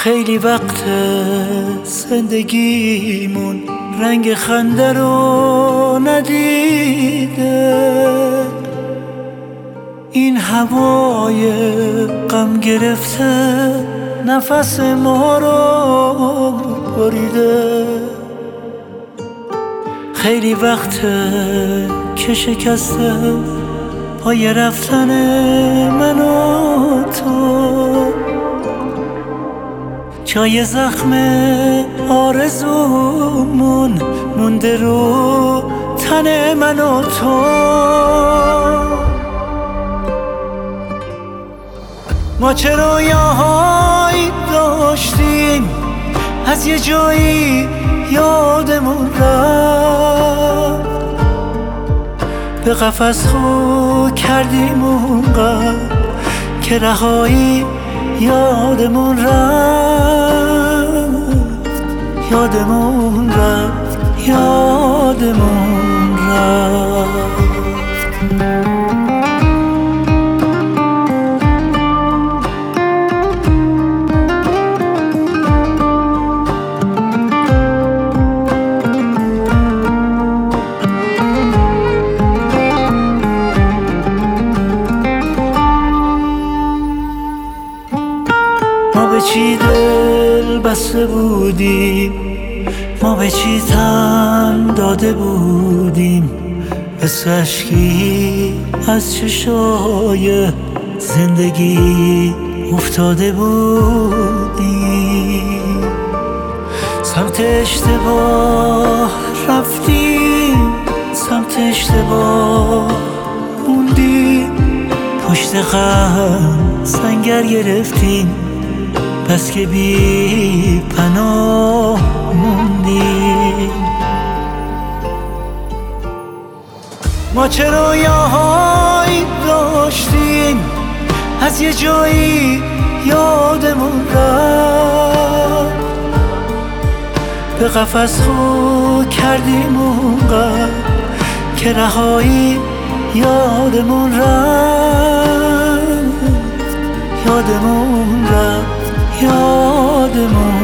خیلی وقت زندگیمون رنگ خنده رو ندیده، این هوای غم گرفته نفس ما رو بریده. خیلی وقت که شکسته پای رفتن من و تو، جای زخم آرزومون مونده رو تن من و تو. ما چه رویاهایی داشتیم از یه جایی یادمون رفت، به قفس خو کردیم اونقدر که رهایی یادمون رفت، یادمون رفت، یادمون رفت. ما به چی دل بسته بودیم، ما به چی تن داده بودیم، مثل اشکی از چشای زندگی افتاده بودیم. سمت اشتباه رفتیم، سمت اشتباه موندیم، پشت غم سنگر گرفتیم، بس که بی پناه موندیم. ما چه رویاهایی داشتیم از یه جایی یادمون رفت، به قفس خو کردیم اونقدر که رهایی یادمون رفت، یادمون رفت، یادمون